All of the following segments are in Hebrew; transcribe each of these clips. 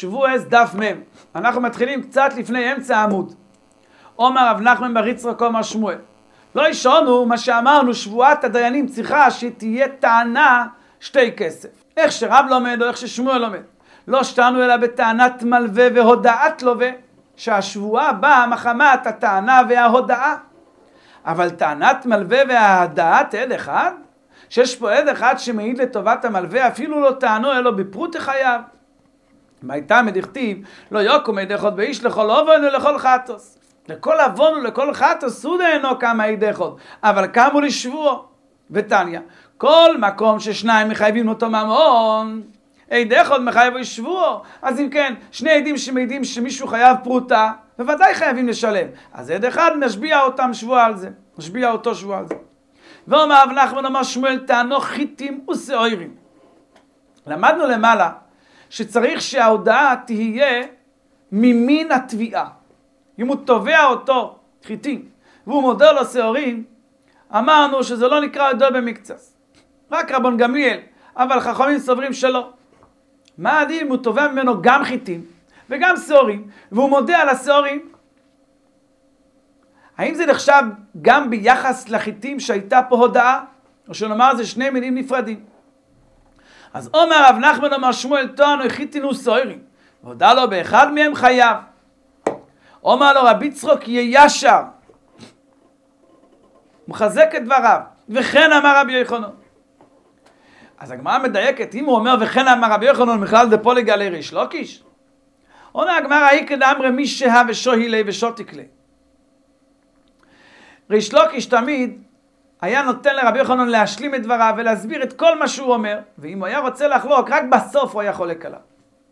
שבועס דף מ'. אנחנו מתחילים קצת לפני אמצע העמוד. אומר רב נחמן בר יצחק אומר שמואל. לא ישונו מה שאמרנו, שבועת הדיינים צריכה שתהיה טענה שתי כסף. איך שרב לומד או איך ששמואל לומד. לא שתנו אלא בטענת מלווה והודעת לווה, שהשבועה באה מחמת הטענה וההודעה. אבל טענת מלווה וההודעת עד אחד, שיש פה עד אחד שמעיד לטובת המלווה, אפילו לא טענו אלא בפרוט חייו. מה הייתה מדכתיב, לא יוקו מידכות באיש לכל אובן ולכל חטוס. לכל אבון ולכל חטוס הוא דהנו כמה אידכות, אבל קמו לשבוע. ותניא, כל מקום ששניים מחייבים אותו ממון, אידכות מחייב לשבוע. אז אם כן, שני עדים שמעידים שמישהו חייב פרוטה, בוודאי חייבים לשלם. אז עד אחד נשביע אותם שבוע על זה. נשביע אותו שבוע על זה. ואומר רב נחמן אומר שמואל טענו חיטים ושעורים. למדנו למעלה שצריך שההודעה תהיה ממין התביעה. אם הוא תובע אותו חיטים והוא מודה לו שעורים, אמרנו שזה לא נקרא הודעה במקצת. רק רבן גמליאל, אבל חכמים סוברים שלא. מה הדין אם הוא תובע ממנו גם חיטים וגם שעורים, והוא מודה על השעורים? האם זה נחשב גם ביחס לחיטים שהייתה פה הודעה? או שנאמר זה שני מינים נפרדים. אז אומר רב נחמן אומר שמואל טוענו חיטין ושעורים, והודה לו באחד מהם חייב. אומר לו רבי יצחק יהיה ישר, מחזק את דבריו, וכן אמר רבי יוחנן. אז הגמרא מדייקת, אם הוא אומר וכן אמר רבי יוחנן, בכלל דפולי גלי ריש לוקיש. אומר הגמרא איקא דאמרי מי שהה ושוהי לי ושותיק לי. ריש לוקיש תמיד היה נותן לרבי יוחנן להשלים את דבריו ולהסביר את כל מה שהוא אומר, ואם הוא היה רוצה לחלוק, רק בסוף הוא היה חולק עליו.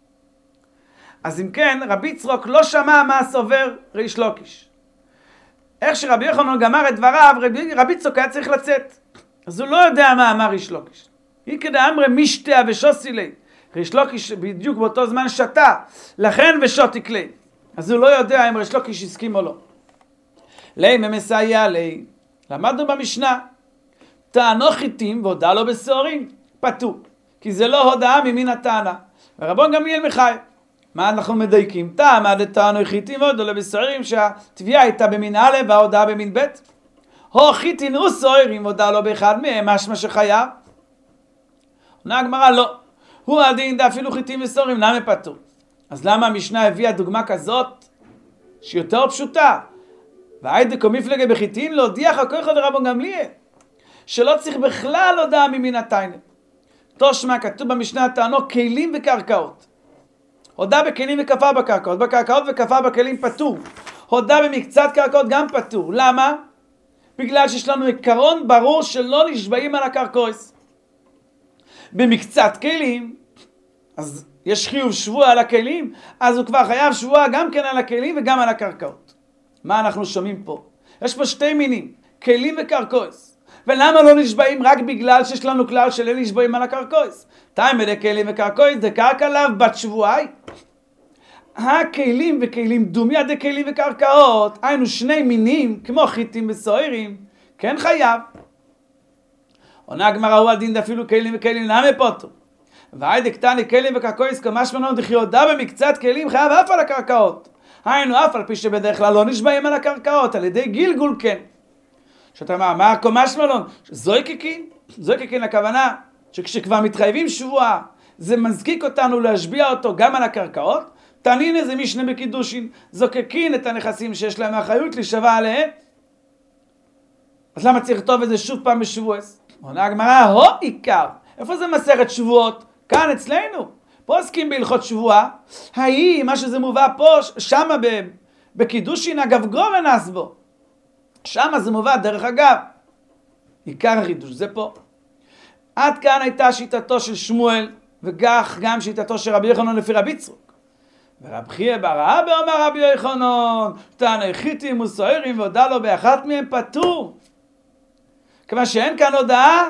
אז אם כן, רבי יצחק לא שמע מה סובר ריש לוקיש. איך שרבי יוחנן גמר את דבריו, רבי יצחק היה צריך לצאת. אז הוא לא יודע מה אמר ריש לוקיש. איקא דאמרי משתיה ושוסי לי. ריש לוקיש בדיוק באותו זמן שתה, לכן ושותיק לי. אז הוא לא יודע אם ריש לוקיש הסכים או לא. לי ממסייע לי. למדנו במשנה, טענו חיטים והודה לו בשעורים, פטור. כי זה לא הודעה ממין הטענה. ורבן גמליאל מחייב. מה אנחנו מדייקים? טעם טענו חיטים והודה לו בשעורים, שהתביעה הייתה במין א' וההודעה במין ב'. הו חיטין ושעורים והודה לו באחד מהם, משמע שחייב. עונה הגמרא לא. הוא הדין אפילו חיטים ושעורים, למה פטור? אז למה המשנה הביאה דוגמה כזאת שהיא יותר פשוטה? והיידקו מפלגה בחיטין להודיח הכוחו לרבן גמליאל שלא צריך בכלל הודעה ממין הטענה. תושמע כתוב במשנה טענו כלים וקרקעות. הודעה בכלים וכפה בקרקעות, בקרקעות וכפה בכלים פטור. הודעה במקצת קרקעות גם פטור. למה? בגלל שיש לנו עיקרון ברור שלא נשבעים על הקרקעות. במקצת כלים, אז יש חיוב שבוע על הכלים, אז הוא כבר חייב שבוע גם כן על הכלים וגם על הקרקעות. מה אנחנו שומעים פה? יש פה שתי מינים, כלים וקרקעות. ולמה לא נשבעים? רק בגלל שיש לנו כלל של אין נשבעים על הקרקעות. תאי מדי כלים וקרקעות, זה קרקע לאו בת שבועי. הכלים וכלים דומי עדי כלים וקרקעות, היינו שני מינים, כמו חיטים ושעורים, כן חייב. עונה הגמרא הוא הדין אפילו כלים וכלים, למה פוטו? והיידק תני כלים וקרקעות, כמשמע לנו דכי הודעה במקצת כלים חייב אף על הקרקעות. היינו אף על פי שבדרך כלל לא נשבעים על הקרקעות, על ידי גילגול כן. שאתה אומר, מה הקומש מלון? זוי קיקין? זוי קיקין הכוונה שכשכבר מתחייבים שבועה, זה מזקיק אותנו להשביע אותו גם על הקרקעות. תנין איזה משנה בקידושין, זוקקין את הנכסים שיש להם האחריות להישבע עליהם. אז למה צריך לכתוב את זה שוב פעם בשבועס? עונה הגמרא, הו עיקר. איפה זה מסכת שבועות? כאן אצלנו. פה עוסקים בהלכות שבועה. מה שזה מובא פה, שמה בקידושין אגב גורן בו. שמה זה מובא דרך אגב. עיקר החידוש זה פה. עד כאן הייתה שיטתו של שמואל, וכך גם שיטתו של רבי יוחנן לפי רבי יצחק. ורב חייא בר אבא אמר רבי יוחנן, טענו חיטים ושעורים והודה לו באחת מהם פטור. כיוון שאין כאן הודעה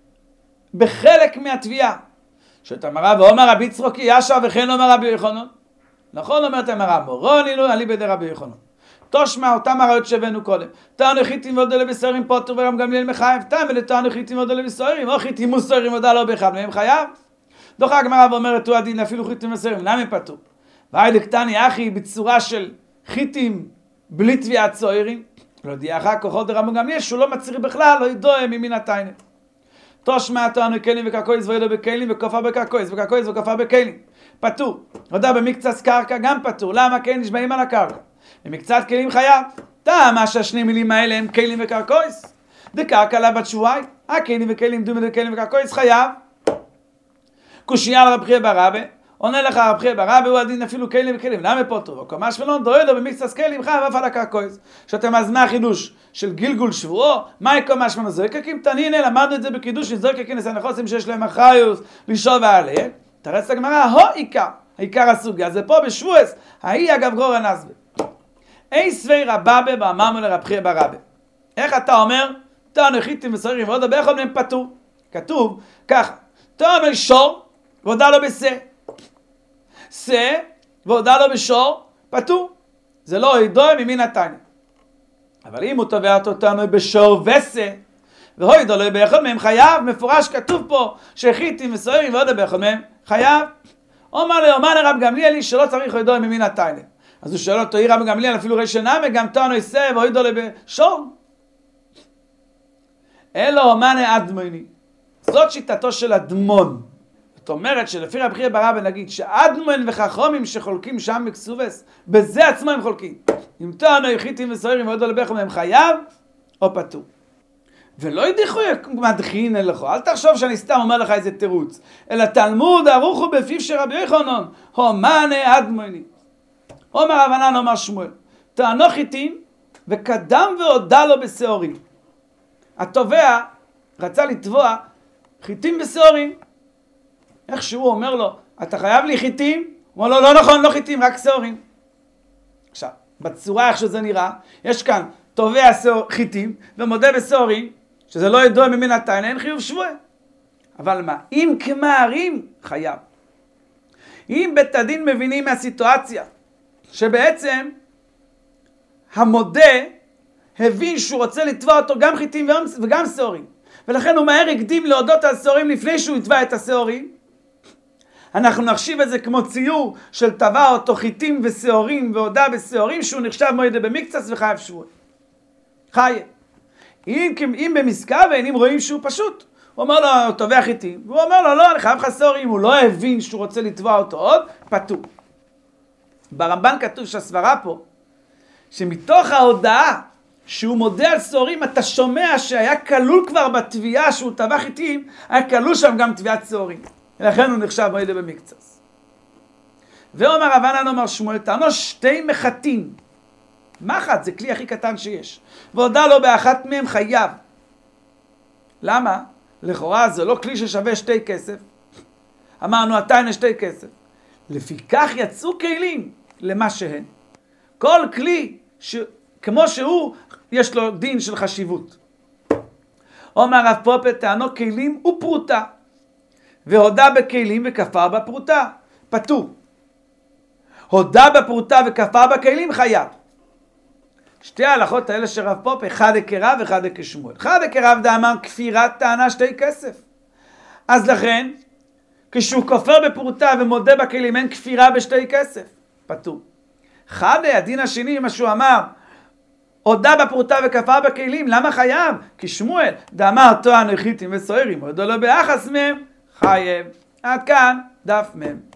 בחלק מהתביעה. שתמרה ואומר רבי יצחק ישר וכן אומר רבי יוחנן. נכון אומרת אמרה מורוני לו עלי בידי רבי יוחנן. תושמע אותם הראיות שהבאנו קודם. טענו חיטים והודה לו בשעורים פטור ורב גמליאל מחייב. טענו חיטים והודה לו בשעורים, או חיטים ושעורים והודה לו באחד מהם חייב. דוחה הגמרא ואומרת הוא הדין אפילו חיטים ושעורים, למה פטור? והי דקטני אחי בצורה של חיטים בלי תביעת סוהרים, לא יודע אחר כוחות דרבן גמליאל שהוא לא מצריך בכלל, לא ידוע ממין התיינה. תושמע תענו כלים וקרקויס וידע בכלים וכופה בקרקויס וקרקויס וכופה בכלים. פטור. הודע במקצת קרקע גם פטור. למה? כן נשבעים על הקרקע. במקצת כלים חייב. טעמה שהשני מילים האלה הם כלים וקרקויס. דקרקע לה בת שבועי. הכלים וכלים דומה לכלים וקרקויס חייב. קושייה על רב חייא בר רבא. עונה לך רב חייא בר רבא הוא הדין אפילו כלים וכלים. למה פטור? וקומש ולון דוידו במקצת כלים חייב אף על הקרקויס. שאתם אז מה החידוש של גלגול שבועו? מהי קומש ולון זרקקים? תנינה, למדנו את זה בקידוש של זרקקים לסנחוסים שיש להם אחריות לשוב עליהם. תרץ הגמרא, הו עיקר, העיקר הסוגיה, זה פה בשבועס, ההיא אגב גורא נסבר. אי סבי רבבה ואמרנו לרב חייא בר רבא. איך אתה אומר? תענו חיטים וסוהרים ועוד הרבה יכולים הם פטור. כתוב ככה, תענו שור והודה לו בשה. שה והודה לו בשור, פטור. זה לא ידוע ממין התיינה. אבל אם הוא תובע אותנו בשור ושה, והוי דולוי באחד מהם חייב, מפורש כתוב פה שחיטים וסוהרים ועוד באחד מהם חייב. אומר לרב גמליאל שלא צריך ידוע ממין התיינה. אז הוא שואל אותו, רב גמליאל אפילו ראשונה וגם תענו יסה והוי דולוי בשור. אלו מאנה אדמוני. זאת שיטתו של אדמון. זאת אומרת שלפי רב חייא בר רבא נגיד שאדמון וחכמים שחולקים שם בכסובס, בזה עצמו הם חולקים. אם תענו חיטים וסוהרים ועוד דולוי באחד מהם חייב או פטור. ולא ידיחו מדחין אליך, אל תחשוב שאני סתם אומר לך איזה תירוץ, אלא תלמוד ערוכו בפיו של רבי יוחנן, הומנה אדמוני. אומר רבנן אומר שמואל, טענו חיטים וקדם והודה לו בשעורים. התובע רצה לתבוע חיטים בשעורים. איך שהוא אומר לו, אתה חייב לי חיטים? הוא אומר לו, לא נכון, לא חיטים, רק שעורים. עכשיו, בצורה איך שזה נראה, יש כאן תובע חיטים ומודה בשעורים, שזה לא ידוע ממין התיינה, אין חיוב שבוע. אבל מה? אם כמערים, חייב. אם בית הדין מבינים מהסיטואציה, שבעצם המודה הבין שהוא רוצה לתבוע אותו גם חיטים וגם שעורים, ולכן הוא מהר הקדים להודות על שעורים לפני שהוא יתבע את השעורים, אנחנו נחשיב את זה כמו ציור של תבע אותו חיטים ושעורים והודה בשעורים, שהוא נחשב מועד במקצת וחייב שבוע. חייב. אם במסקה ואינים רואים שהוא פשוט, הוא אומר לו, תובע חיטים, והוא אומר לו, לא, אני חייב לך שעורים. הוא לא הבין שהוא רוצה לתבוע אותו עוד, פטור. ברמב"ן כתוב שהסברה פה, שמתוך ההודעה שהוא מודה על שעורים, אתה שומע שהיה כלול כבר בתביעה שהוא תבע חיטים, היה כלול שם גם תביעת שעורים. ולכן הוא נחשב מועד במקצת. ואומר רבנן אומר שמואל, טענו שתי מחטים. מחט זה כלי הכי קטן שיש. והודה לו באחת מהם חייב. למה? לכאורה זה לא כלי ששווה שתי כסף. אמרנו התיינה שתי כסף. לפיכך יצאו כלים למה שהן. כל כלי כמו שהוא יש לו דין של חשיבות. אומר רב פופה טענו כלים ופרוטה. והודה בכלים וכפר בפרוטה. פטור. הודה בפרוטה וכפר בכלים חייב. שתי ההלכות האלה של רב פופ, אחד כרב ואחד כשמואל. אחד כרב דאמר כפירת טענה שתי כסף. אז לכן, כשהוא כופר בפרוטה ומודה בכלים, אין כפירה בשתי כסף. פטור. אחד הדין השני, מה שהוא אמר, הודה בפרוטה וכפר בכלים, למה חייב? כשמואל דאמר טוען חיטים וסוהרים, הודה לו באחס מהם, חייב. עד כאן דף מהם.